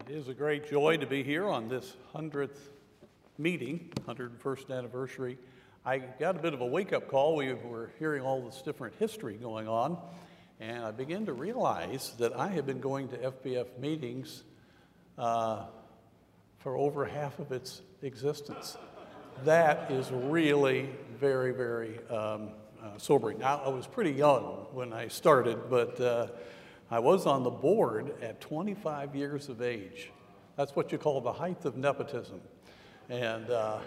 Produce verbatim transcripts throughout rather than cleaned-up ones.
It is a great joy to be here on this hundredth meeting, one hundred first anniversary. I got a bit of a wake-up call. We were hearing all this different history going on, and I began to realize that I have been going to F B F meetings uh, for over half of its existence. That is really very, very um, uh, sobering. Now, I was pretty young when I started, but uh, I was on the board at twenty-five years of age. That's what you call the height of nepotism. And, uh,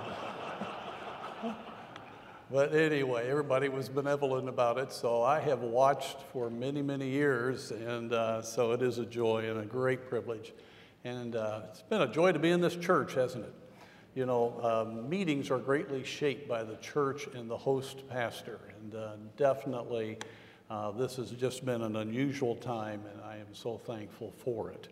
but anyway, everybody was benevolent about it, so I have watched for many, many years, and uh, so it is a joy and a great privilege. And uh, it's been a joy to be in this church, hasn't it? You know, um, meetings are greatly shaped by the church and the host pastor, and uh, definitely uh, this has just been an unusual time, and I am so thankful for it.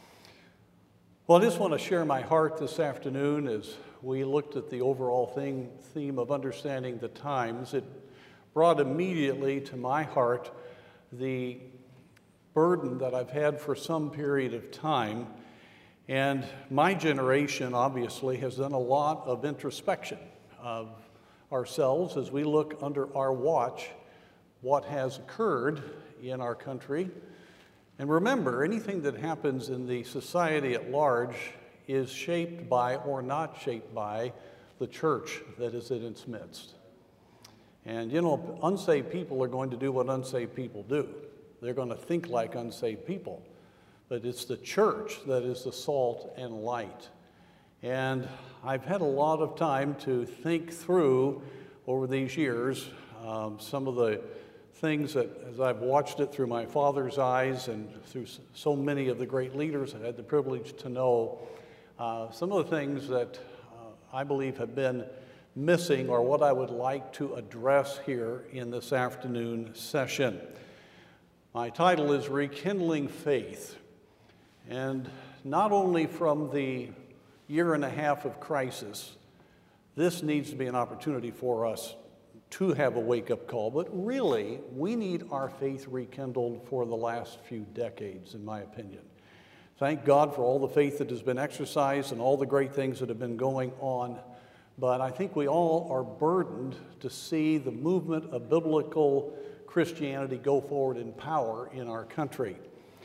Well, I just want to share my heart this afternoon as we looked at the overall thing, theme of understanding the times. It brought immediately to my heart the burden that I've had for some period of time. And my generation, obviously, has done a lot of introspection of ourselves as we look under our watch what has occurred in our country. And remember, anything that happens in the society at large is shaped by or not shaped by the church that is in its midst. And you know, unsaved people are going to do what unsaved people do. They're going to think like unsaved people. But it's the church that is the salt and light. And I've had a lot of time to think through over these years um, some of the things that, as I've watched it through my father's eyes and through so many of the great leaders I had the privilege to know, uh, some of the things that uh, I believe have been missing or what I would like to address here in this afternoon session. My title is Rekindling Faith. And not only from the year and a half of crisis, this needs to be an opportunity for us to have a wake-up call, but really, we need our faith rekindled for the last few decades, in my opinion. Thank God for all the faith that has been exercised and all the great things that have been going on, but I think we all are burdened to see the movement of biblical Christianity go forward in power in our country.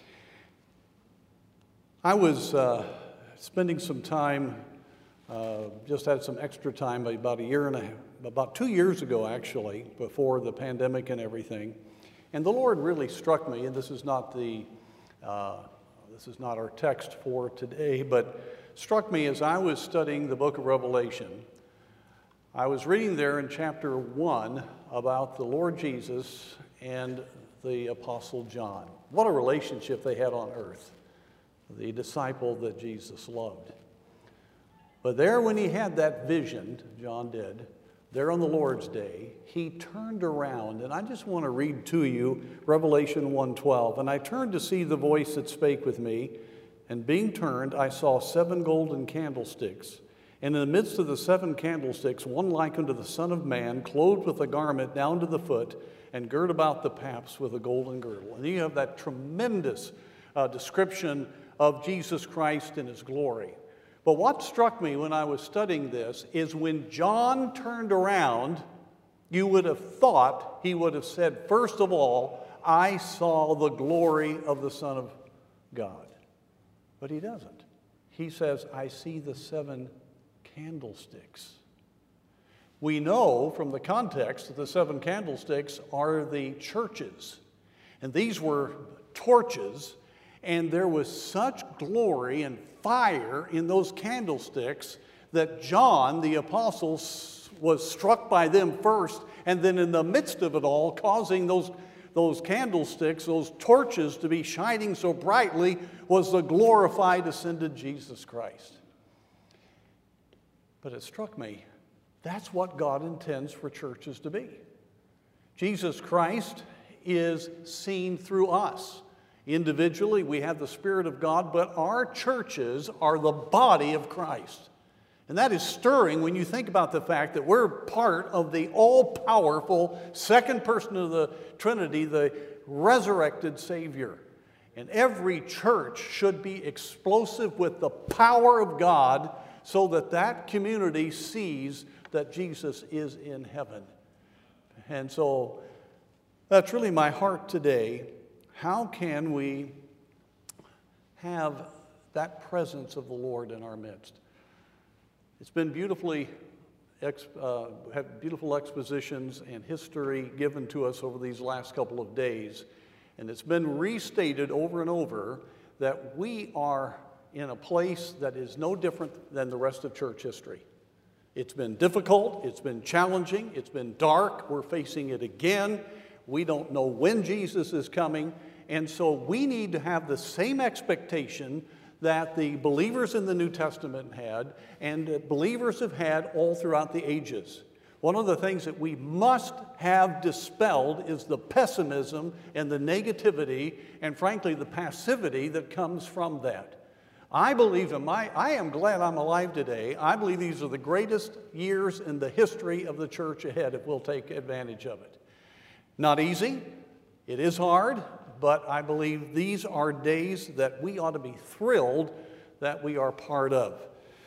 I was uh, spending some time, uh, just had some extra time about a year and a half, about two years ago actually, before the pandemic and everything, and the Lord really struck me, and this is not the, uh, this is not our text for today, but struck me as I was studying the book of Revelation. I was reading there in chapter one about the Lord Jesus and the Apostle John. What a relationship they had on earth. The disciple that Jesus loved. But there when he had that vision, John did, there on the Lord's day, he turned around, and I just want to read to you Revelation one twelve. And I turned to see the voice that spake with me, and being turned, I saw seven golden candlesticks. And in the midst of the seven candlesticks, one like unto the Son of Man, clothed with a garment down to the foot, and girt about the paps with a golden girdle. And you have that tremendous uh, description of Jesus Christ in his glory. But what struck me when I was studying this is when John turned around, you would have thought he would have said, first of all, I saw the glory of the Son of God. But he doesn't. He says, I see the seven candlesticks. We know from the context that the seven candlesticks are the churches. And these were torches. And there was such glory and fire in those candlesticks that John, the apostle, was struck by them first, and then in the midst of it all, causing those, those candlesticks, those torches to be shining so brightly, was the glorified, ascended Jesus Christ. But it struck me, that's what God intends for churches to be. Jesus Christ is seen through us. Individually, we have the Spirit of God, but our churches are the body of Christ. And that is stirring when you think about the fact that we're part of the all-powerful second person of the Trinity, the resurrected Savior. And every church should be explosive with the power of God so that that community sees that Jesus is in heaven. And so that's really my heart today. How can we have that presence of the Lord in our midst? It's been beautifully, ex, uh, had beautiful expositions and history given to us over these last couple of days. And it's been restated over and over that we are in a place that is no different than the rest of church history. It's been difficult, it's been challenging, it's been dark, we're facing it again. We don't know when Jesus is coming, and so we need to have the same expectation that the believers in the New Testament had and that believers have had all throughout the ages. One of the things that we must have dispelled is the pessimism and the negativity and frankly the passivity that comes from that. I believe in my, I am glad I'm alive today. I believe these are the greatest years in the history of the church ahead if we'll take advantage of it. Not easy, it is hard, but I believe these are days that we ought to be thrilled that we are part of.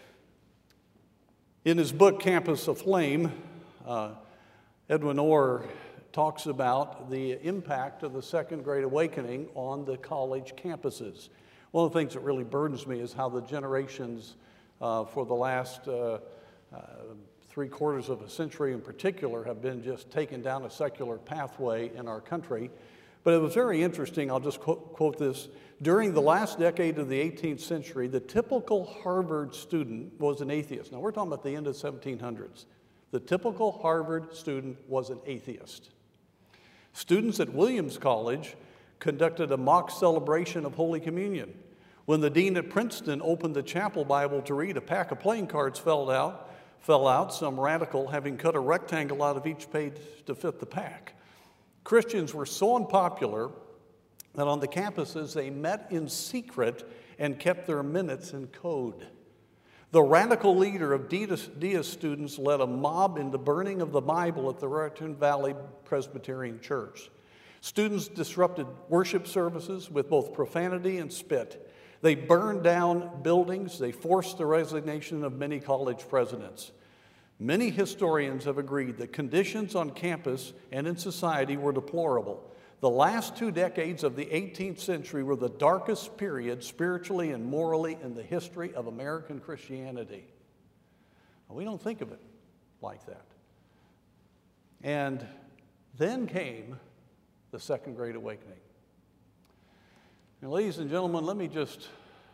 In his book, Campus Aflame, uh, Edwin Orr talks about the impact of the Second Great Awakening on the college campuses. One of the things that really burdens me is how the generations uh, for the last uh, uh, three quarters of a century in particular have been just taken down a secular pathway in our country. But it was very interesting, I'll just quote, quote this. During the last decade of the eighteenth century, the typical Harvard student was an atheist. Now we're talking about the end of the seventeen hundreds. The typical Harvard student was an atheist. Students at Williams College conducted a mock celebration of Holy Communion. When the dean at Princeton opened the chapel Bible to read, a pack of playing cards fell out, fell out, some radical having cut a rectangle out of each page to fit the pack. Christians were so unpopular that on the campuses they met in secret and kept their minutes in code. The radical leader of Diaz students led a mob in the burning of the Bible at the Raritan Valley Presbyterian Church. Students disrupted worship services with both profanity and spit. They burned down buildings. They forced the resignation of many college presidents. Many historians have agreed that conditions on campus and in society were deplorable. The last two decades of the eighteenth century were the darkest period spiritually and morally in the history of American Christianity. We don't think of it like that. And then came the Second Great Awakening. Now, ladies and gentlemen, let me just,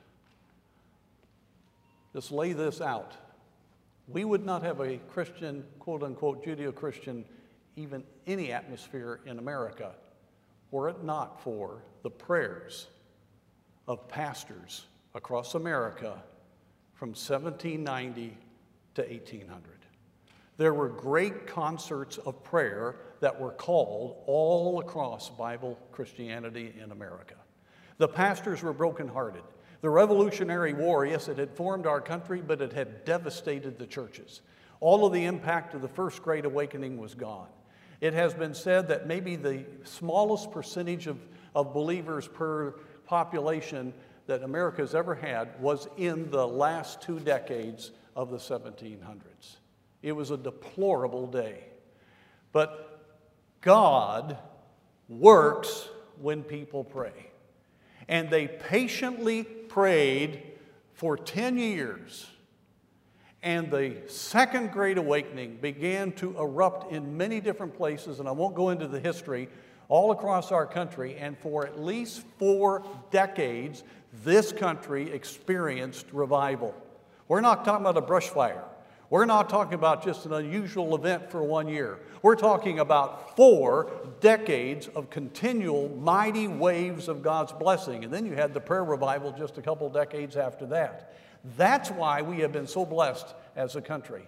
just lay this out. We would not have a Christian, quote-unquote, Judeo-Christian, even any atmosphere in America, were it not for the prayers of pastors across America from seventeen ninety to eighteen hundred. There were great concerts of prayer that were called all across Bible Christianity in America. The pastors were brokenhearted. The Revolutionary War, yes, it had formed our country, but it had devastated the churches. All of the impact of the First Great Awakening was gone. It has been said that maybe the smallest percentage of, of believers per population that America has ever had was in the last two decades of the seventeen hundreds. It was a deplorable day. But God works when people pray. And they patiently prayed for ten years. And the Second Great Awakening began to erupt in many different places, and I won't go into the history, all across our country. And for at least four decades, this country experienced revival. We're not talking about a brush fire. We're not talking about just an unusual event for one year. We're talking about four decades of continual mighty waves of God's blessing. And then you had the prayer revival just a couple decades after that. That's why we have been so blessed as a country.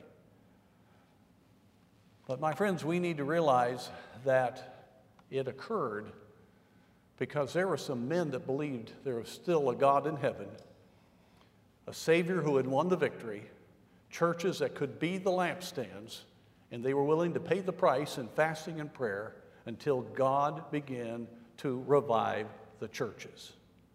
But my friends, we need to realize that it occurred because there were some men that believed there was still a God in heaven, a Savior who had won the victory, churches that could be the lampstands, and they were willing to pay the price in fasting and prayer until God began to revive the churches.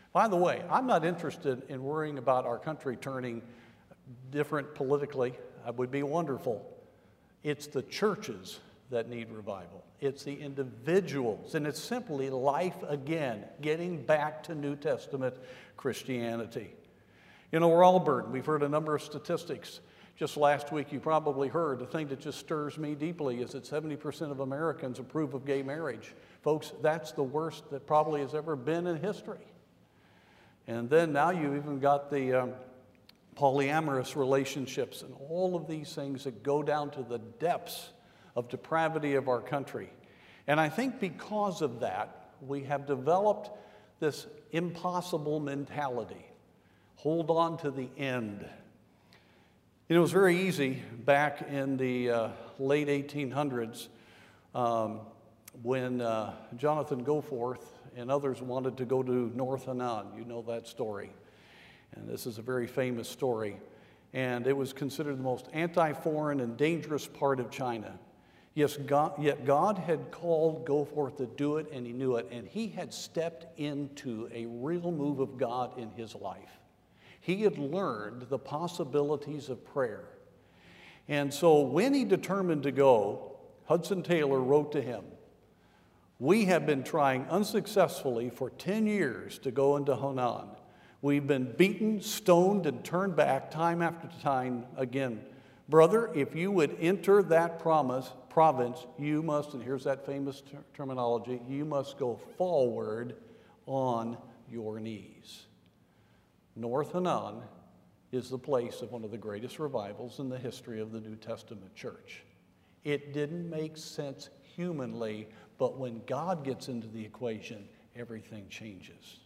By the way, I'm not interested in worrying about our country turning different politically. That would be wonderful. It's the churches that need revival. It's the individuals, and it's simply life again, getting back to New Testament Christianity. You know, we're all burdened. We've heard a number of statistics. Just last week, you probably heard, the thing that just stirs me deeply is that seventy percent of Americans approve of gay marriage. Folks, that's the worst that probably has ever been in history. And then now you've even got the um, polyamorous relationships and all of these things that go down to the depths of depravity of our country. And I think because of that, we have developed this impossible mentality. Hold on to the end. You know, it was very easy back in the uh, late eighteen hundreds um, when uh, Jonathan Goforth and others wanted to go to North Henan. You know that story. And this is a very famous story. And it was considered the most anti-foreign and dangerous part of China. Yes, God, yet God had called Goforth to do it, and he knew it. And he had stepped into a real move of God in his life. He had learned the possibilities of prayer. And so when he determined to go, Hudson Taylor wrote to him, "We have been trying unsuccessfully for ten years to go into Henan. We've been beaten, stoned, and turned back time after time again. Brother, if you would enter that promise, province, you must," and here's that famous ter- terminology, "you must go forward on your knees." North Henan is the place of one of the greatest revivals in the history of the New Testament church. It didn't make sense humanly, but when God gets into the equation, everything changes.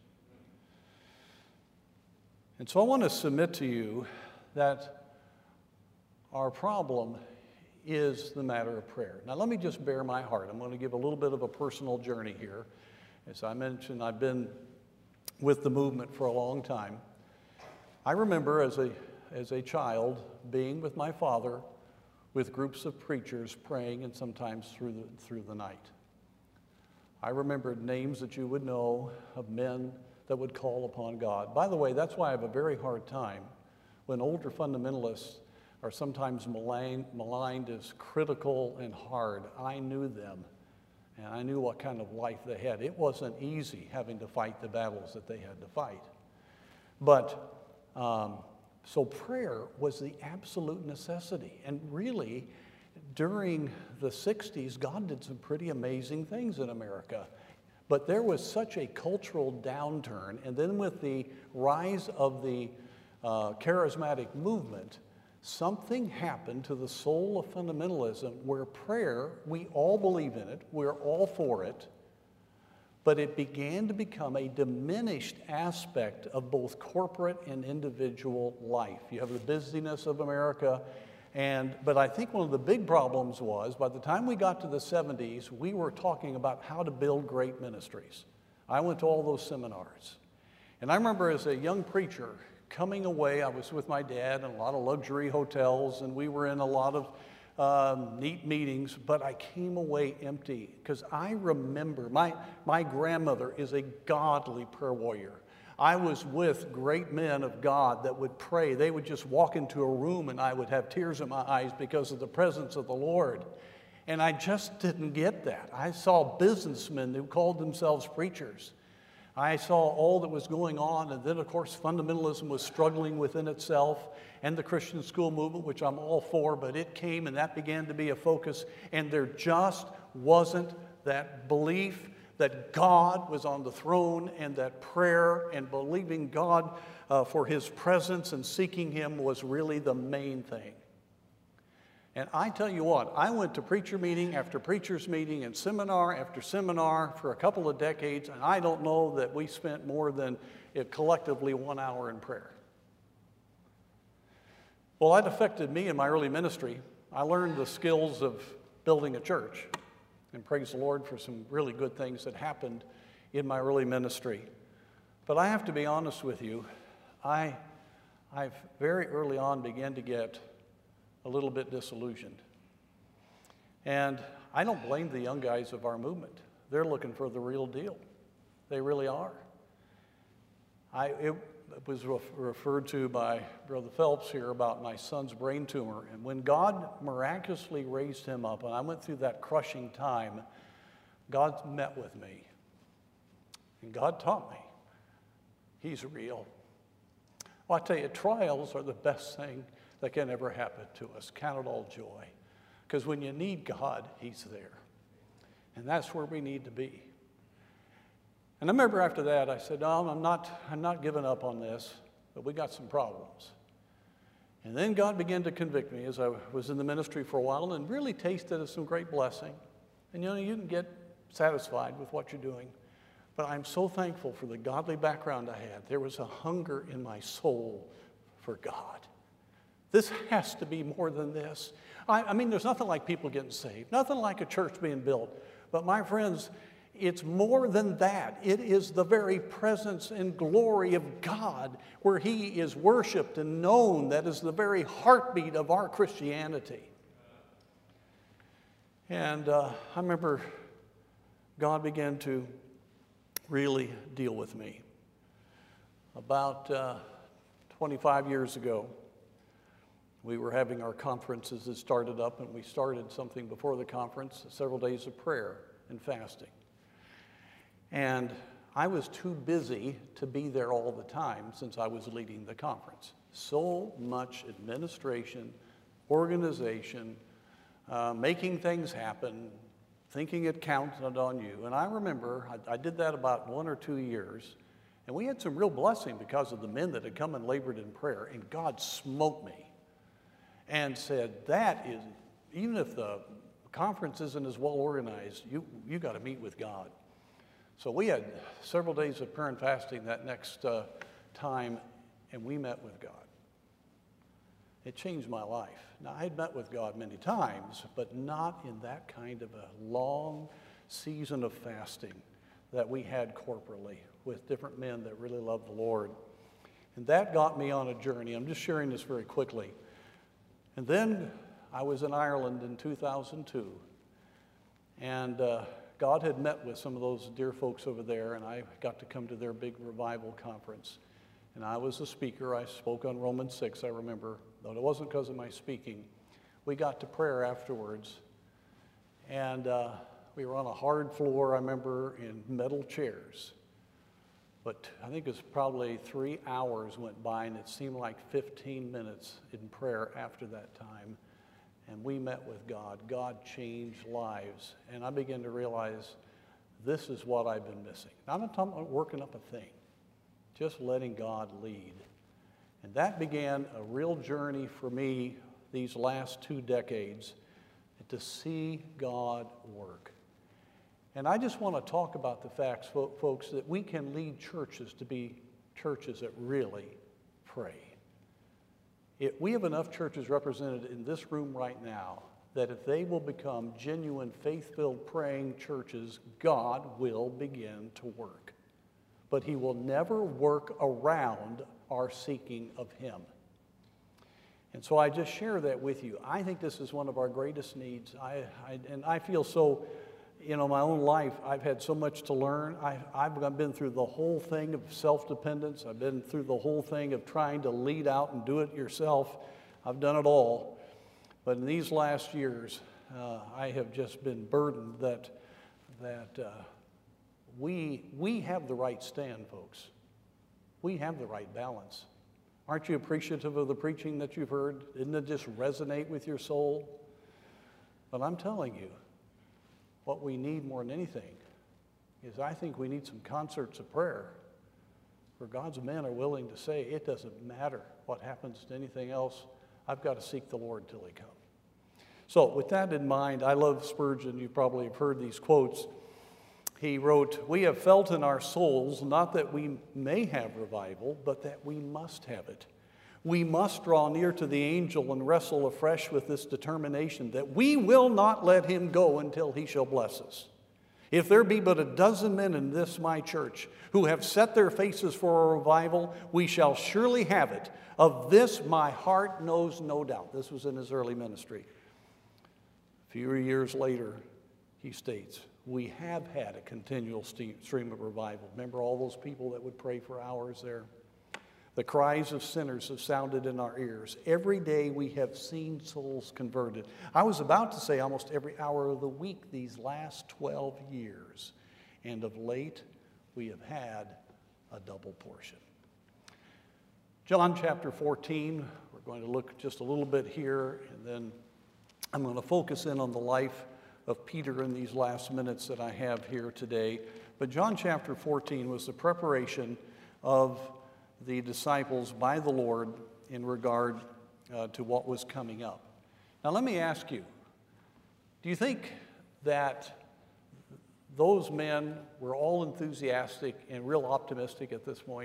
And so I want to submit to you that our problem is the matter of prayer. Now let me just bare my heart. I'm going to give a little bit of a personal journey here. As I mentioned, I've been with the movement for a long time. I remember as a, as a child being with my father with groups of preachers praying, and sometimes through the, through the night. I remembered names that you would know of men that would call upon God. By the way, that's why I have a very hard time when older fundamentalists are sometimes maligned, maligned as critical and hard. I knew them, and I knew what kind of life they had. It wasn't easy having to fight the battles that they had to fight. But Um, so prayer was the absolute necessity. And really, during the sixties, God did some pretty amazing things in America. But there was such a cultural downturn. And then with the rise of the uh, charismatic movement, something happened to the soul of fundamentalism where prayer, we all believe in it, we're all for it, but it began to become a diminished aspect of both corporate and individual life. You have the busyness of America, and but I think one of the big problems was by the time we got to the seventies, we were talking about how to build great ministries. I went to all those seminars. And I remember as a young preacher coming away, I was with my dad in a lot of luxury hotels, and we were in a lot of Um, neat meetings, but I came away empty because I remember my, my grandmother is a godly prayer warrior. I was with great men of God that would pray. They would just walk into a room and I would have tears in my eyes because of the presence of the Lord. And I just didn't get that. I saw businessmen who called themselves preachers. I saw all that was going on, and then of course fundamentalism was struggling within itself, and the Christian school movement, which I'm all for, but it came and that began to be a focus, and there just wasn't that belief that God was on the throne, and that prayer and believing God uh, for his presence and seeking him was really the main thing. And I tell you what, I went to preacher meeting after preacher's meeting and seminar after seminar for a couple of decades, and I don't know that we spent more than uh, collectively one hour in prayer. Well, that affected me in my early ministry. I learned the skills of building a church, and praise the Lord for some really good things that happened in my early ministry. But I have to be honest with you, I, I've very early on began to get a little bit disillusioned. And I don't blame the young guys of our movement. They're looking for the real deal. They really are. I, it was ref referred to by Brother Phelps here about my son's brain tumor. And when God miraculously raised him up, and I went through that crushing time, God met with me. And God taught me He's real. Well, I tell you, trials are the best thing that can ever happen to us. Count it all joy. Because when you need God, He's there. And that's where we need to be. And I remember after that, I said, no, I'm not, I'm not giving up on this, but we got some problems. And then God began to convict me as I was in the ministry for a while and really tasted of some great blessing. And you know, you can get satisfied with what you're doing, but I'm so thankful for the godly background I had. There was a hunger in my soul for God. This has to be more than this. I, I mean, there's nothing like people getting saved, nothing like a church being built. But my friends, it's more than that. It is the very presence and glory of God where He is worshiped and known. That is the very heartbeat of our Christianity. And uh, I remember God began to really deal with me. About uh, twenty-five years ago, we were having our conferences that started up, and we started something before the conference, several days of prayer and fasting. And I was too busy to be there all the time since I was leading the conference. So much administration, organization, uh, making things happen, thinking it counted on you. And I remember I, I did that about one or two years, and we had some real blessing because of the men that had come and labored in prayer, and God smote me and said, that is, even if the conference isn't as well organized, you, you got to meet with God. So we had several days of prayer and fasting that next uh, time, and we met with God. It changed my life. Now, I had met with God many times, but not in that kind of a long season of fasting that we had corporately with different men that really loved the Lord. And that got me on a journey. I'm just sharing this very quickly. And then I was in Ireland in two thousand two, and uh, God had met with some of those dear folks over there, and I got to come to their big revival conference. And I was a speaker. I spoke on Romans six, I remember, though it wasn't because of my speaking. We got to prayer afterwards, and uh, we were on a hard floor, I remember, in metal chairs. But I think it was probably three hours went by, and it seemed like fifteen minutes in prayer after that time. And we met with God. God changed lives. And I began to realize this is what I've been missing. Now, I'm not talking about working up a thing, just letting God lead. And that began a real journey for me these last two decades to see God work. And I just want to talk about the facts, folks, that we can lead churches to be churches that really pray. It, we have enough churches represented in this room right now that if they will become genuine, faith-filled, praying churches, God will begin to work. But He will never work around our seeking of Him. And so I just share that with you. I think this is one of our greatest needs. I, I, and I feel so, you know, my own life, I've had so much to learn. I, I've been through the whole thing of self-dependence. I've been through the whole thing of trying to lead out and do it yourself. I've done it all. But in these last years, uh, I have just been burdened that, that uh, we, we have the right stand, folks. We have the right balance. Aren't you appreciative of the preaching that you've heard? Didn't it just resonate with your soul? But I'm telling you, what we need more than anything is I think we need some concerts of prayer where God's men are willing to say, it doesn't matter what happens to anything else. I've got to seek the Lord till He comes. So with that in mind, I love Spurgeon. You probably have heard these quotes. He wrote, "We have felt in our souls not that we may have revival, but that we must have it. We must draw near to the angel and wrestle afresh with this determination that we will not let him go until he shall bless us. If there be but a dozen men in this my church who have set their faces for a revival, we shall surely have it. Of this my heart knows no doubt." This was in his early ministry. A few years later, he states, we have had a continual stream of revival. Remember all those people that would pray for hours there? The cries of sinners have sounded in our ears. Every day we have seen souls converted. I was about to say almost every hour of the week these last twelve years. And of late, we have had a double portion. John chapter fourteen, we're going to look just a little bit here, and then I'm going to focus in on the life of Peter in these last minutes that I have here today. But John chapter fourteen was the preparation of the disciples by the Lord in regard uh, to what was coming up. Now let me ask you, do you think that those men were all enthusiastic and real optimistic at this point?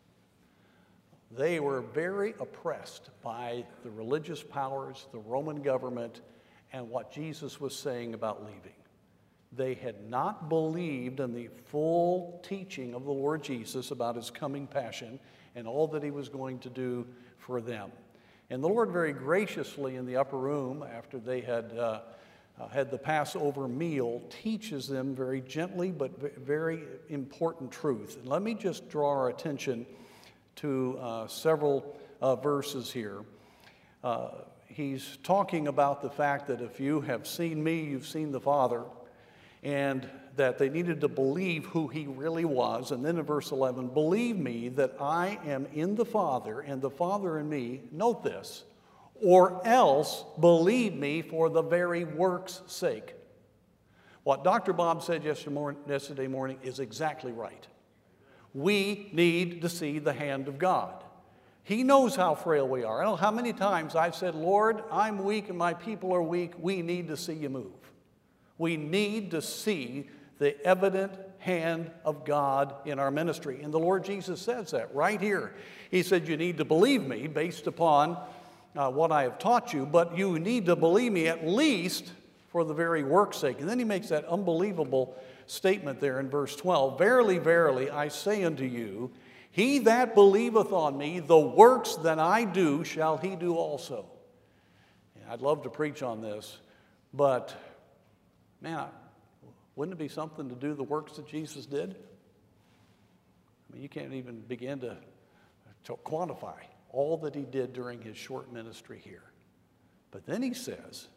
They were very oppressed by the religious powers, the Roman government, and what Jesus was saying about leaving. They had not believed in the full teaching of the Lord Jesus about his coming passion and all that he was going to do for them. And the Lord very graciously in the upper room, after they had uh, uh, had the Passover meal, teaches them very gently but very important truth. And let me just draw our attention to uh, several uh, verses here. Uh, he's talking about the fact that if you have seen me, you've seen the Father, and that they needed to believe who he really was. And then in verse eleven, believe me that I am in the Father and the Father in me, note this, or else believe me for the very work's sake. What Doctor Bob said yesterday morning is exactly right. We need to see the hand of God. He knows how frail we are. I don't know how many times I've said, Lord, I'm weak and my people are weak. We need to see you move. We need to see the evident hand of God in our ministry. And the Lord Jesus says that right here. He said, you need to believe me based upon uh, what I have taught you, but you need to believe me at least for the very work's sake. And then he makes that unbelievable statement there in verse twelve. Verily, verily, I say unto you, he that believeth on me, the works that I do shall he do also. And I'd love to preach on this, but man, wouldn't it be something to do the works that Jesus did? I mean, you can't even begin to, to quantify all that he did during his short ministry here. But then he says,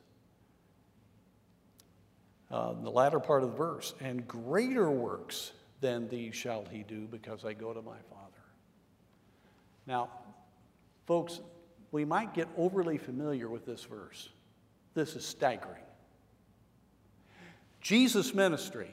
uh, in the latter part of the verse, and greater works than these shall he do, because I go to my Father. Now, folks, we might get overly familiar with this verse. This is staggering. Jesus' ministry,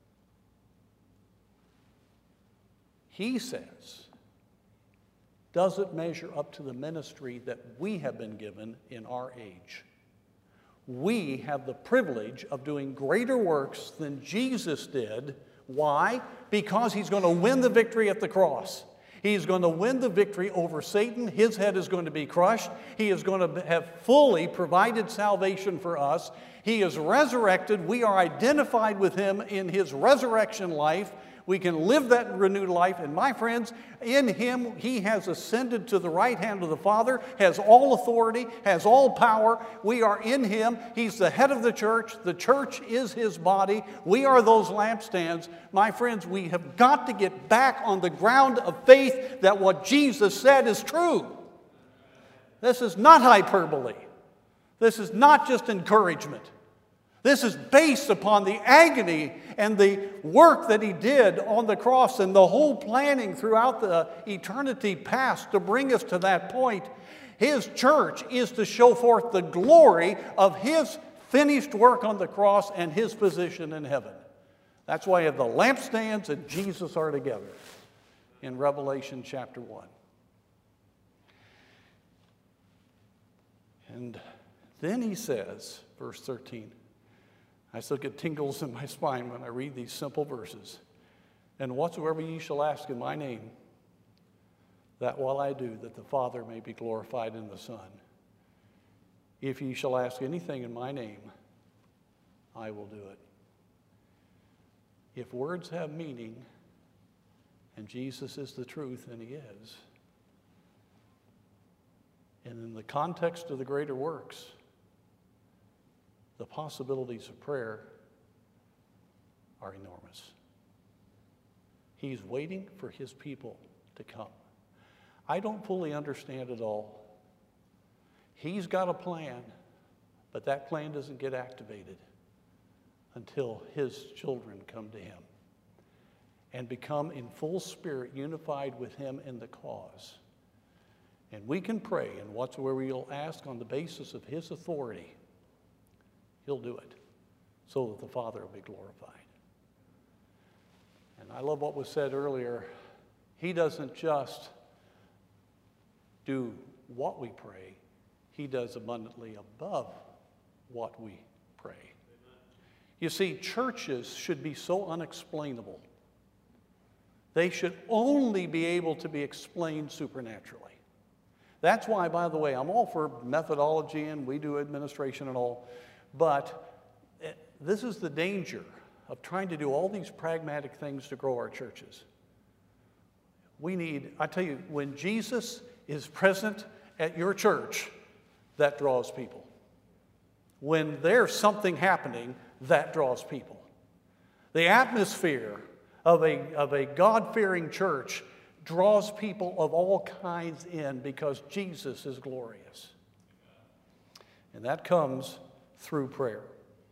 he says, doesn't measure up to the ministry that we have been given in our age. We have the privilege of doing greater works than Jesus did. Why? Because he's going to win the victory at the cross. He's going to win the victory over Satan. His head is going to be crushed. He is going to have fully provided salvation for us. He is resurrected. We are identified with him in his resurrection life. We can live that renewed life. And my friends, in him, he has ascended to the right hand of the Father, has all authority, has all power. We are in him. He's the head of the church. The church is his body. We are those lampstands. My friends, we have got to get back on the ground of faith that what Jesus said is true. This is not hyperbole. This is not just encouragement. This is based upon the agony and the work that he did on the cross and the whole planning throughout the eternity past to bring us to that point. His church is to show forth the glory of his finished work on the cross and his position in heaven. That's why the lampstands and Jesus are together in Revelation chapter one. And then he says, verse thirteen, I still get tingles in my spine when I read these simple verses. And whatsoever ye shall ask in my name, that will I do, that the Father may be glorified in the Son. If ye shall ask anything in my name, I will do it. If words have meaning, and Jesus is the truth, and he is, and in the context of the greater works, the possibilities of prayer are enormous. He's waiting for his people to come. I don't fully understand it all. He's got a plan, but that plan doesn't get activated until his children come to him and become in full spirit unified with him in the cause. And we can pray, and whatsoever we'll ask on the basis of his authority, he'll do it so that the Father will be glorified. And I love what was said earlier. He doesn't just do what we pray, he does abundantly above what we pray. You see, churches should be so unexplainable. They should only be able to be explained supernaturally. That's why, by the way, I'm all for methodology and we do administration and all, but this is the danger of trying to do all these pragmatic things to grow our churches. We need, I tell you, when Jesus is present at your church, that draws people. When there's something happening, that draws people. The atmosphere of a, of a God-fearing church draws people of all kinds in because Jesus is glorious. And that comes through prayer.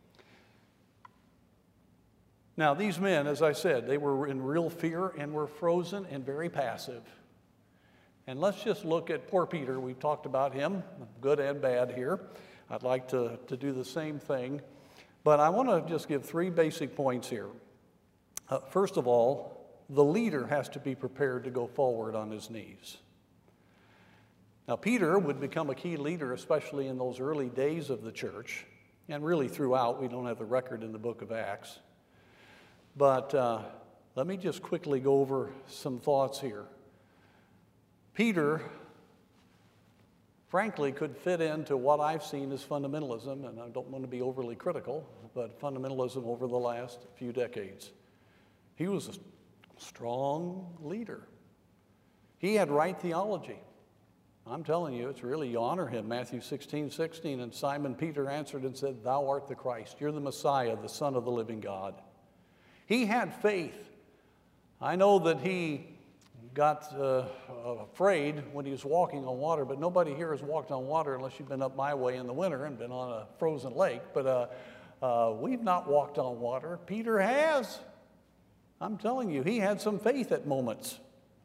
Now, these men, as I said, they were in real fear and were frozen and very passive. And let's just look at poor Peter. We've talked about him, good and bad here. I'd like to, to do the same thing. But I want to just give three basic points here. Uh, first of all, the leader has to be prepared to go forward on his knees. Now, Peter would become a key leader, especially in those early days of the church, and really throughout. We don't have the record in the book of Acts. But uh, let me just quickly go over some thoughts here. Peter, frankly, could fit into what I've seen as fundamentalism, and I don't want to be overly critical, but fundamentalism over the last few decades. He was a strong leader. He had right theology. I'm telling you, it's really, you honor him. Matthew sixteen, sixteen, and Simon Peter answered and said, "Thou art the Christ, you're the Messiah, the Son of the living God." He had faith. I know that he got uh, afraid when he was walking on water, but nobody here has walked on water unless you've been up my way in the winter and been on a frozen lake. But uh, uh, we've not walked on water. Peter has. I'm telling you, he had some faith at moments.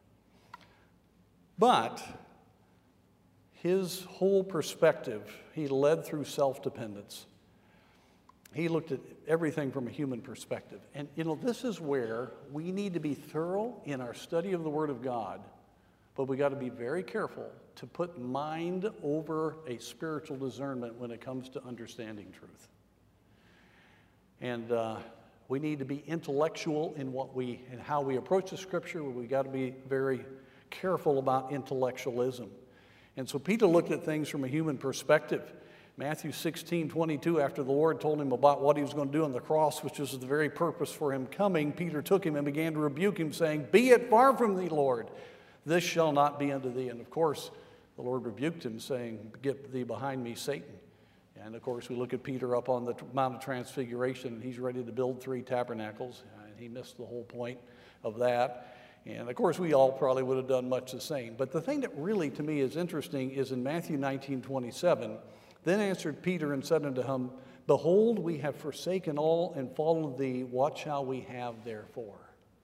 But his whole perspective, he led through self-dependence. He looked at everything from a human perspective. And, you know, this is where we need to be thorough in our study of the Word of God, but we got to be very careful to put mind over a spiritual discernment when it comes to understanding truth. And uh, we need to be intellectual in what we and how we approach the Scripture. We got to be very careful about intellectualism. And so Peter looked at things from a human perspective. Matthew sixteen, twenty-two, after the Lord told him about what he was going to do on the cross, which was the very purpose for him coming, Peter took him and began to rebuke him, saying, "Be it far from thee, Lord, this shall not be unto thee." And of course, the Lord rebuked him, saying, "Get thee behind me, Satan." And of course, we look at Peter up on the Mount of Transfiguration, and he's ready to build three tabernacles. And he missed the whole point of that. And of course, we all probably would have done much the same. But the thing that really, to me, is interesting is in Matthew nineteen, twenty-seven, "Then answered Peter and said unto him, Behold, we have forsaken all and followed thee. What shall we have therefore?"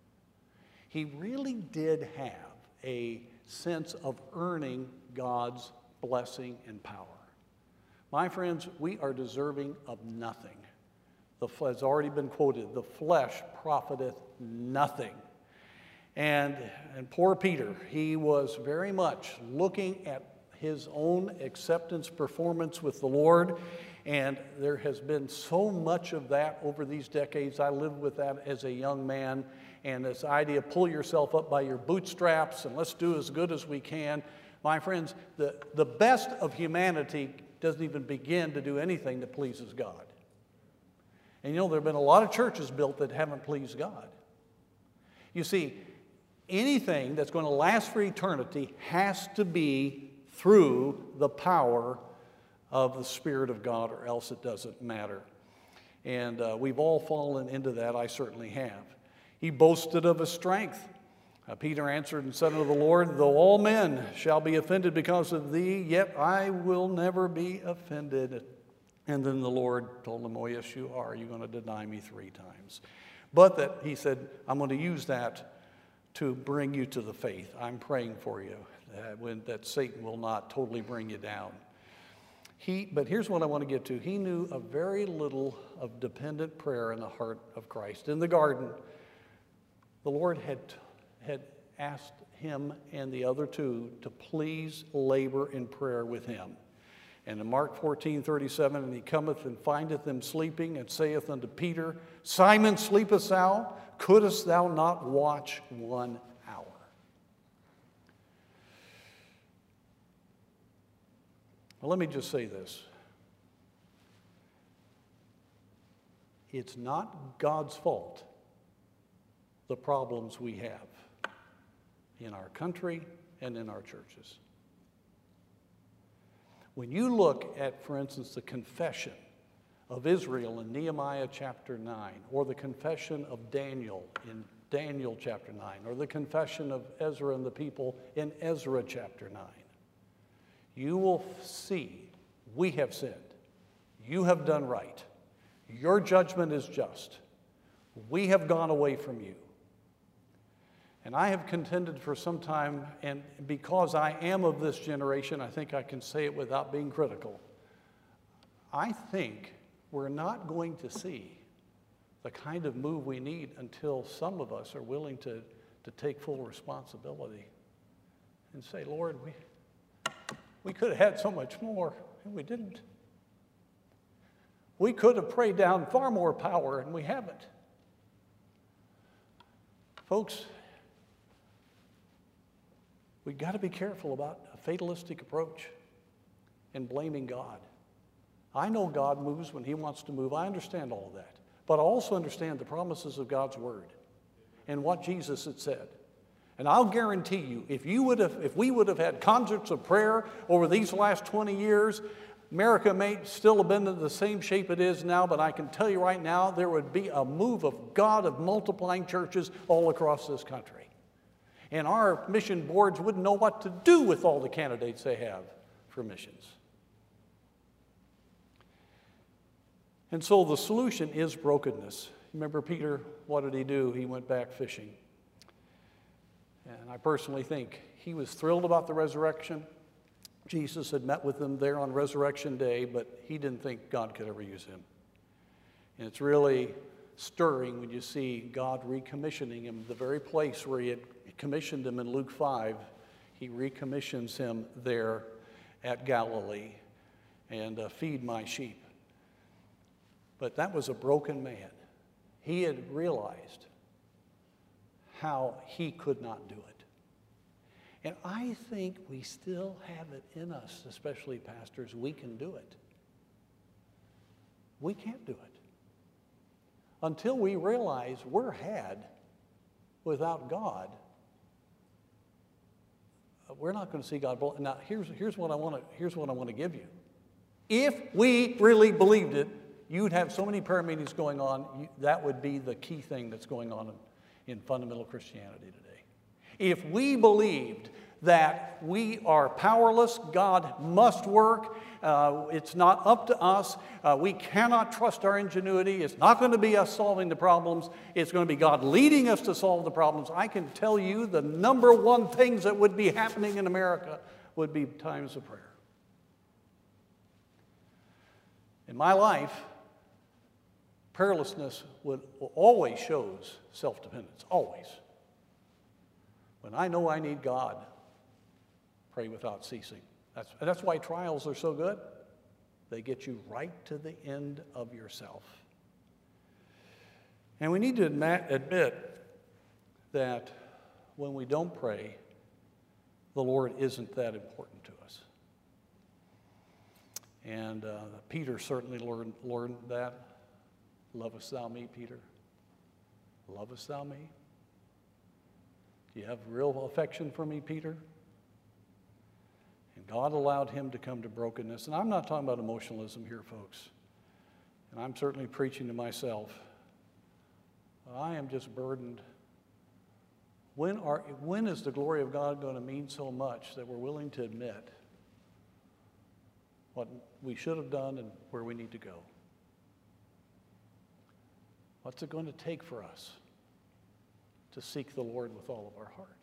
He really did have a sense of earning God's blessing and power. My friends, we are deserving of nothing. The, as already been quoted, the flesh profiteth nothing. And, and poor Peter, he was very much looking at his own acceptance performance with the Lord, and there has been so much of that over these decades. I lived with that as a young man, and this idea, pull yourself up by your bootstraps and let's do as good as we can. My friends, the, the best of humanity doesn't even begin to do anything that pleases God. And you know, there have been a lot of churches built that haven't pleased God. You see, anything that's going to last for eternity has to be through the power of the Spirit of God, or else it doesn't matter. And uh, we've all fallen into that. I certainly have. He boasted of his strength. Uh, Peter answered and said unto the Lord, though all men shall be offended because of thee, yet I will never be offended. And then the Lord told him, oh, yes, you are. You're going to deny me three times. But that he said, I'm going to use that to bring you to the faith. I'm praying for you, that, when, that Satan will not totally bring you down. He, but here's what I want to get to. He knew a very little of dependent prayer in the heart of Christ. In the garden, the Lord had, had asked him and the other two to please labor in prayer with him. And in Mark fourteen thirty-seven, and he cometh and findeth them sleeping, and saith unto Peter, Simon, sleepest thou? Couldest thou not watch one hour? Well, let me just say this. It's not God's fault, the problems we have in our country and in our churches. When you look at, for instance, the confession of Israel in Nehemiah chapter nine, or the confession of Daniel in Daniel chapter nine, or the confession of Ezra and the people in Ezra chapter nine, you will see, we have sinned. You have done right. Your judgment is just. We have gone away from you. And I have contended for some time, and because I am of this generation, I think I can say it without being critical. I think we're not going to see the kind of move we need until some of us are willing to, to take full responsibility and say, Lord, we, we could have had so much more, and we didn't. We could have prayed down far more power, and we haven't. Folks, we've got to be careful about a fatalistic approach and blaming God. I know God moves when he wants to move. I understand all of that. But I also understand the promises of God's word and what Jesus had said. And I'll guarantee you, if you would have, if we would have had concerts of prayer over these last twenty years, America may still have been in the same shape it is now, but I can tell you right now, there would be a move of God of multiplying churches all across this country. And our mission boards wouldn't know what to do with all the candidates they have for missions. And so the solution is brokenness. Remember Peter, what did he do? He went back fishing. And I personally think he was thrilled about the resurrection. Jesus had met with him there on Resurrection Day, but he didn't think God could ever use him. And it's really stirring when you see God recommissioning him, the very place where he had commissioned him in Luke five. He recommissions him there at Galilee, and uh, feed my sheep. But that was a broken man. He had realized how he could not do it. And I think we still have it in us, especially pastors, we can do it. We can't do it. Until we realize we're had without God, we're not going to see God. Now, here's, here's what I want to here's what I want to give you. If we really believed it, you'd have so many prayer meetings going on. You, that would be the key thing that's going on in, in fundamental Christianity today. If we believed that we are powerless, God must work, uh, it's not up to us, uh, we cannot trust our ingenuity, it's not going to be us solving the problems, it's going to be God leading us to solve the problems, I can tell you the number one things that would be happening in America would be times of prayer. In my life, prayerlessness would always shows self-dependence, always. When I know I need God, pray without ceasing. That's, that's why trials are so good. They get you right to the end of yourself. And we need to admit, admit that when we don't pray, the Lord isn't that important to us. And uh, Peter certainly learned, learned that. Lovest thou me, Peter? Lovest thou me? Do you have real affection for me, Peter? And God allowed him to come to brokenness. And I'm not talking about emotionalism here, folks. and I'm certainly preaching to myself, but I am just burdened. When, are, when is the glory of God going to mean so much that we're willing to admit what we should have done and where we need to go? What's it going to take for us to seek the Lord with all of our heart?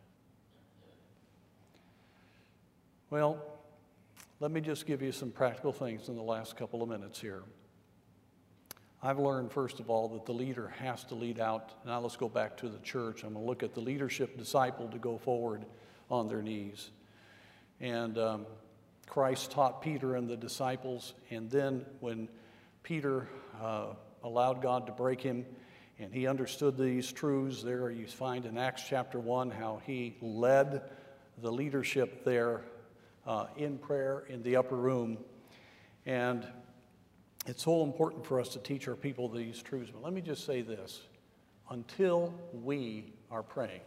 Well, let me just give you some practical things in the last couple of minutes here. I've learned, first of all, that the leader has to lead out. Now let's go back to the church. I'm going to look at the leadership disciple to go forward on their knees. And um, Christ taught Peter and the disciples, and then when Peter uh, allowed God to break him, and he understood these truths, there you find in Acts chapter one how he led the leadership there uh, in prayer in the upper room. And it's so important for us to teach our people these truths. But let me just say this. Until we are praying,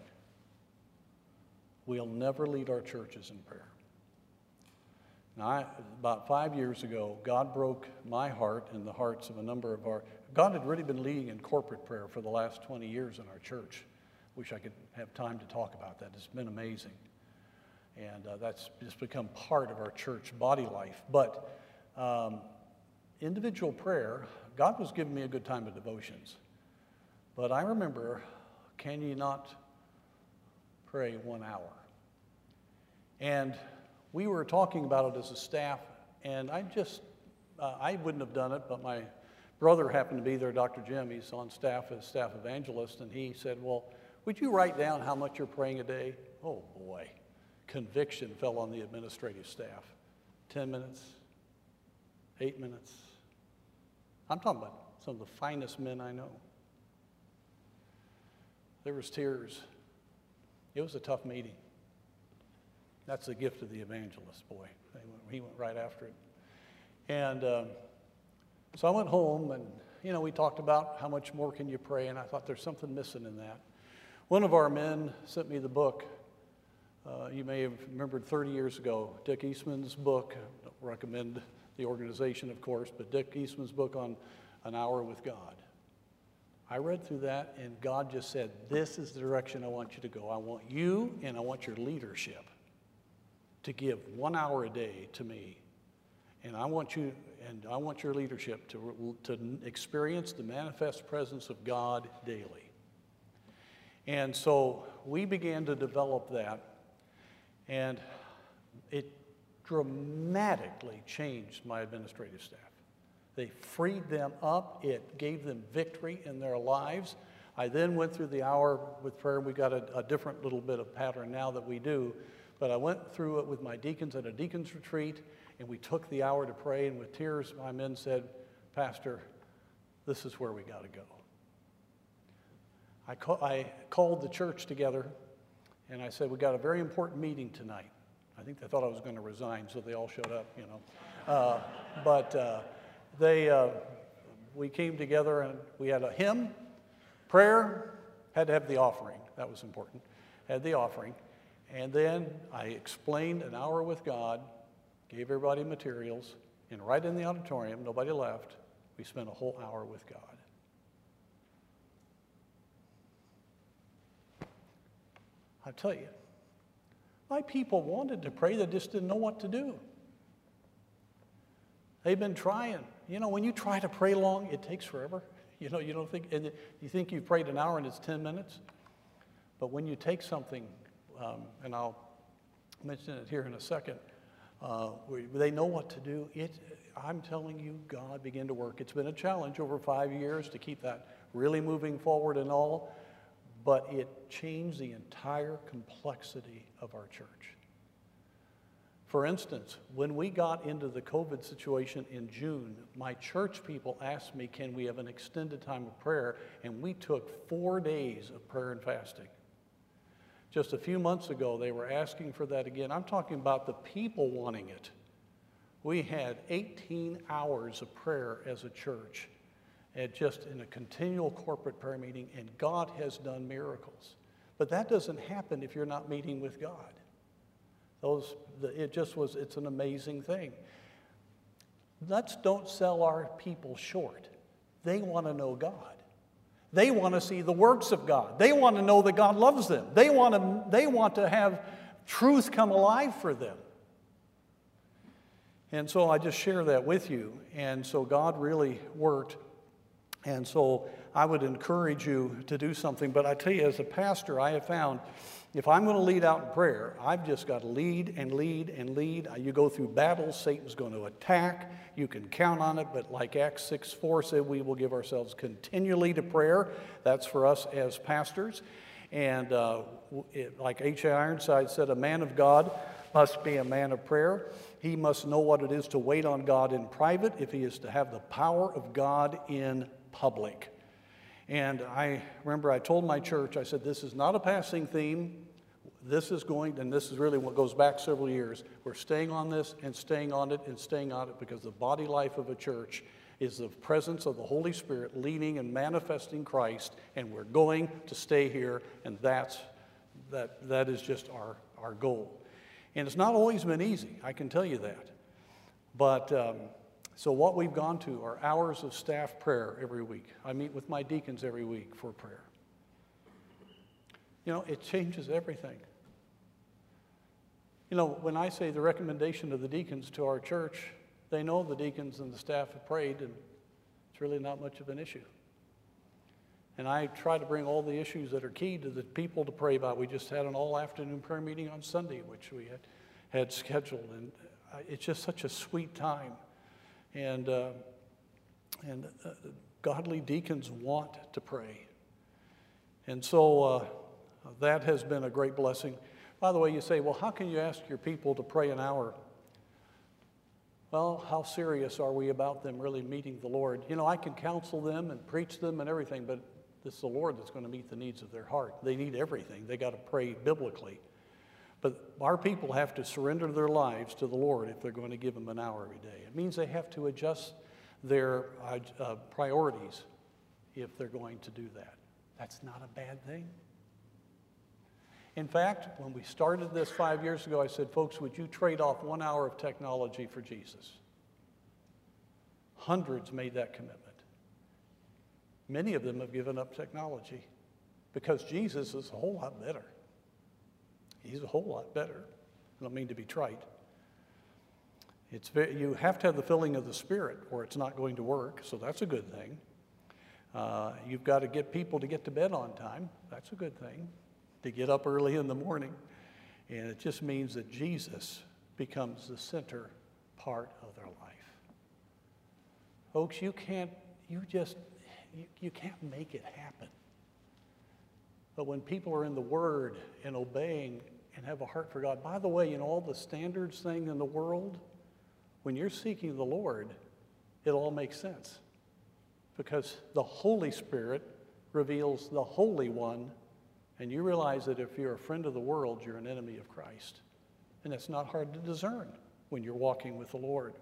we'll never lead our churches in prayer. Now, I, about five years ago, God broke my heart and the hearts of a number of our... God had really been leading in corporate prayer for the last twenty years in our church. Wish I could have time to talk about that. It's been amazing. And uh, that's just become part of our church body life. But um, individual prayer, God was giving me a good time of devotions. But I remember, can you not pray one hour? And we were talking about it as a staff, and I just, uh, I wouldn't have done it, but my brother happened to be there, Doctor Jim. He's on staff as staff evangelist, and he said, well, would you write down how much you're praying a day? Oh, boy. Conviction fell on the administrative staff. Ten minutes, eight minutes. I'm talking about some of the finest men I know. There was tears. It was a tough meeting. That's the gift of the evangelist, boy. He went right after it. And um, so I went home, and, you know, we talked about how much more can you pray, and I thought there's something missing in that. One of our men sent me the book. Uh, you may have remembered thirty years ago, Dick Eastman's book. I don't recommend the organization, of course, but Dick Eastman's book on An Hour with God. I read through that, and God just said, this is the direction I want you to go. I want you, and I want your leadership to give one hour a day to me. And I want you, and I want your leadership to, to experience the manifest presence of God daily. And so we began to develop that, and it dramatically changed my administrative staff. They freed them up. It gave them victory in their lives. I then went through the hour with prayer. We got a, a different little bit of pattern now that we do. But I went through it with my deacons at a deacons retreat, and we took the hour to pray, and with tears, my men said, Pastor, this is where we got to go. I, call, I called the church together, and I said, we got a very important meeting tonight. I think they thought I was going to resign, so they all showed up, you know. Uh, but uh, they, uh, we came together, and we had a hymn, prayer, had to have the offering. That was important. Had the offering. And then I explained an hour with God, gave everybody materials, and right in the auditorium, nobody left, we spent a whole hour with God. I tell you, my people wanted to pray, they just didn't know what to do. They've been trying. You know, when you try to pray long, it takes forever. You know, you don't think, and you think you've prayed an hour and it's ten minutes. But when you take something, um, and I'll mention it here in a second, uh, where they know what to do. It, I'm telling you, God began to work. It's been a challenge over five years to keep that really moving forward and all, but it changed the entire complexity of our church. For instance, when we got into the COVID situation in June, my church people asked me, can we have an extended time of prayer? And we took four days of prayer and fasting. Just a few months ago, they were asking for that again. I'm talking about the people wanting it. We had eighteen hours of prayer as a church, and just in a continual corporate prayer meeting, and God has done miracles. But that doesn't happen if you're not meeting with God. Those, it just was, it's an amazing thing. Let's don't sell our people short. They want to know God. They want to see the works of God. They want to know that God loves them. They want to, they want to have truth come alive for them. And so I just share that with you. And so God really worked. And so I would encourage you to do something. But I tell you, as a pastor, I have found if I'm going to lead out in prayer, I've just got to lead and lead and lead. You go through battles, Satan's going to attack. You can count on it, but like Acts six four said, we will give ourselves continually to prayer. That's for us as pastors. And uh, it, like H A Ironside said, a man of God must be a man of prayer. He must know what it is to wait on God in private if he is to have the power of God in public. And I remember I told my church, I said, this is not a passing theme. This is going, and this is really what goes back several years. We're staying on this and staying on it and staying on it because the body life of a church is the presence of the Holy Spirit leading and manifesting Christ, and we're going to stay here, and that's, that, that is just our, our goal. And it's not always been easy, I can tell you that. But um, so what we've gone to are hours of staff prayer every week. I meet with my deacons every week for prayer. You know, it changes everything. You know, when I say the recommendation of the deacons to our church, they know the deacons and the staff have prayed, and it's really not much of an issue. And I try to bring all the issues that are key to the people to pray about. We just had an all-afternoon prayer meeting on Sunday, which we had, had scheduled, and it's just such a sweet time. And, uh, and uh, godly deacons want to pray. And so uh, that has been a great blessing. By the way, you say, well, how can you ask your people to pray an hour? Well, how serious are we about them really meeting the Lord? You know, I can counsel them and preach them and everything, but it's the Lord that's going to meet the needs of their heart. They need everything. They got to pray biblically. But our people have to surrender their lives to the Lord if they're going to give them an hour every day. It means they have to adjust their uh, priorities if they're going to do that. That's not a bad thing. In fact, when we started this five years ago, I said, folks, would you trade off one hour of technology for Jesus? Hundreds made that commitment. Many of them have given up technology because Jesus is a whole lot better. He's a whole lot better. I don't mean to be trite. It's very, you have to have the filling of the Spirit or it's not going to work, so that's a good thing. Uh, you've got to get people to get to bed on time. That's a good thing. To get up early in the morning. And it just means that Jesus becomes the center part of their life. Folks, you can't, you just, you, you can't make it happen. But when people are in the Word and obeying and have a heart for God, by the way, you know, all the standards thing in the world, when you're seeking the Lord, it all makes sense. Because the Holy Spirit reveals the Holy One. And you realize that if you're a friend of the world, you're an enemy of Christ. And it's not hard to discern when you're walking with the Lord.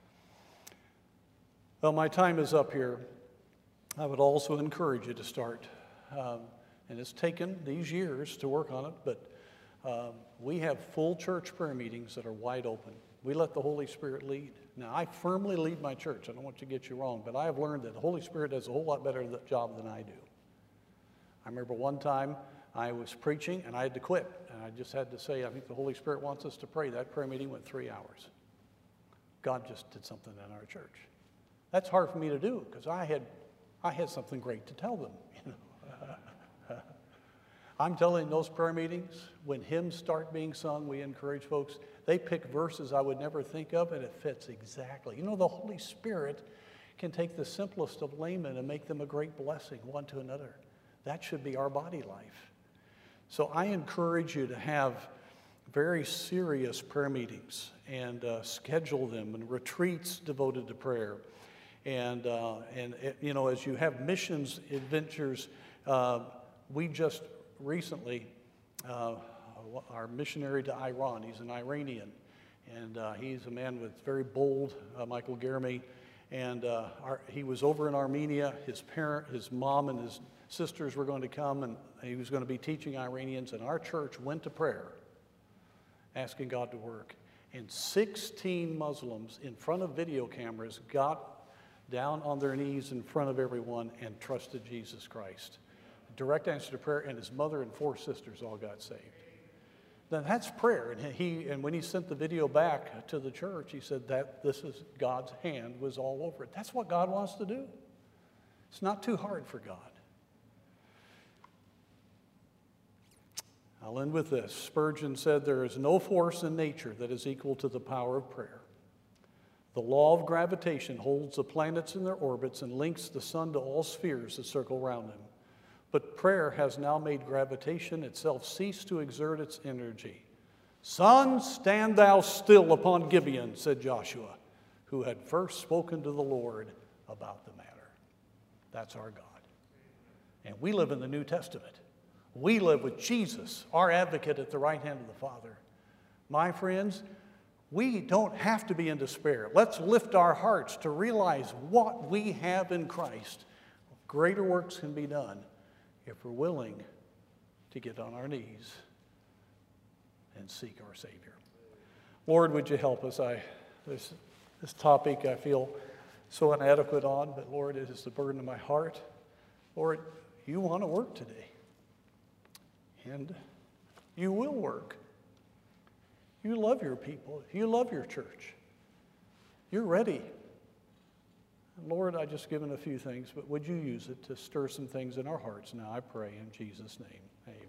Well, my time is up here. I would also encourage you to start. Um, and it's taken these years to work on it, but um, we have full church prayer meetings that are wide open. We let the Holy Spirit lead. Now, I firmly lead my church. I don't want to get you wrong, but I have learned that the Holy Spirit does a whole lot better job than I do. I remember one time, I was preaching, and I had to quit. And I just had to say, I think the Holy Spirit wants us to pray. That prayer meeting went three hours. God just did something in our church. That's hard for me to do, because I had, I had something great to tell them. You know? I'm telling those prayer meetings, when hymns start being sung, we encourage folks, they pick verses I would never think of, and it fits exactly. You know, the Holy Spirit can take the simplest of laymen and make them a great blessing one to another. That should be our body life. So I encourage you to have very serious prayer meetings and uh, schedule them, and retreats devoted to prayer. And, uh, and you know, as you have missions adventures, uh, we just recently, uh, our missionary to Iran, he's an Iranian, and uh, he's a man with very bold, uh, Michael Garamy, and uh, our, he was over in Armenia. His parent, his mom and his sisters were going to come, and he was going to be teaching Iranians, and our church went to prayer, asking God to work. And sixteen Muslims in front of video cameras got down on their knees in front of everyone and trusted Jesus Christ. Direct answer to prayer, and his mother and four sisters all got saved. Now that's prayer, and he and when he sent the video back to the church, he said that this is God's hand was all over it. That's what God wants to do. It's not too hard for God. I'll end with this. Spurgeon said, "There is no force in nature that is equal to the power of prayer. The law of gravitation holds the planets in their orbits and links the sun to all spheres that circle around them. But prayer has now made gravitation itself cease to exert its energy. 'Sun, stand thou still upon Gibeon,' said Joshua, who had first spoken to the Lord about the matter." That's our God. And we live in the New Testament. We live with Jesus, our advocate at the right hand of the Father. My friends, we don't have to be in despair. Let's lift our hearts to realize what we have in Christ. Greater works can be done if we're willing to get on our knees and seek our Savior. Lord, would you help us? I, this, this topic I feel so inadequate on, but Lord, it is the burden of my heart. Lord, you want to work today. And you will work. You love your people. You love your church. You're ready. And Lord, I just given a few things, but would you use it to stir some things in our hearts now, I pray in Jesus' name. Amen.